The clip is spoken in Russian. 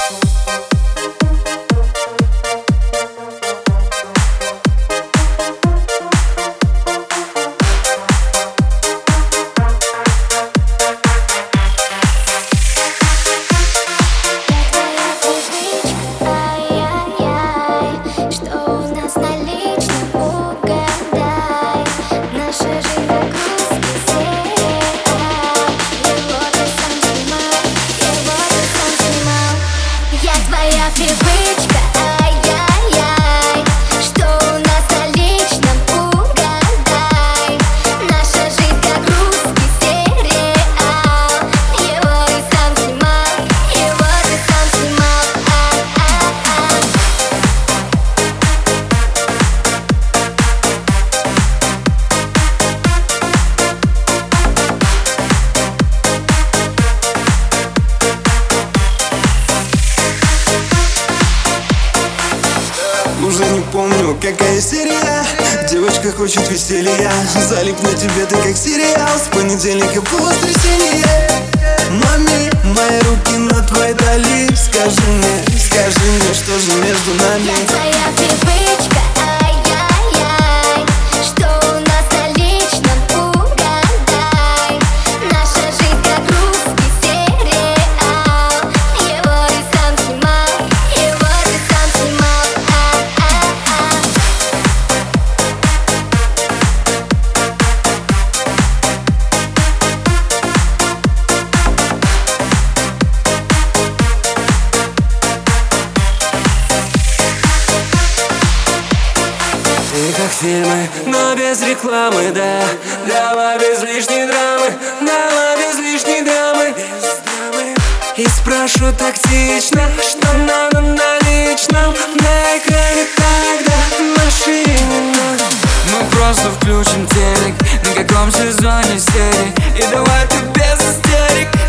Привычка, ай-яй-яй, что у нас на личном, угадай. Наша жизнь как русский сериал. Его ты сам снимал, его ты сам снимал. Уже не помню, какая серия. Девочка хочет веселья. Залип на тебе ты как сериал. С понедельника по воскресенье. Мами, мои руки на твоей дали. Скажи мне, что же между нами? Я твоя привычка, ай-яй-яй, что у нас на личном, угадай. Наша жизнь как русский сериал. Его ты сам снимал, его ты сам снимал. Ты как фильмы, но без рекламы, да. Давай без лишней драмы, давай без лишней драмы. И спрошу тактично, что надо на личном. На экране тогда, в машине ночь. Мы просто включим телек, на каком сезоне серии. И давай ты без истерик.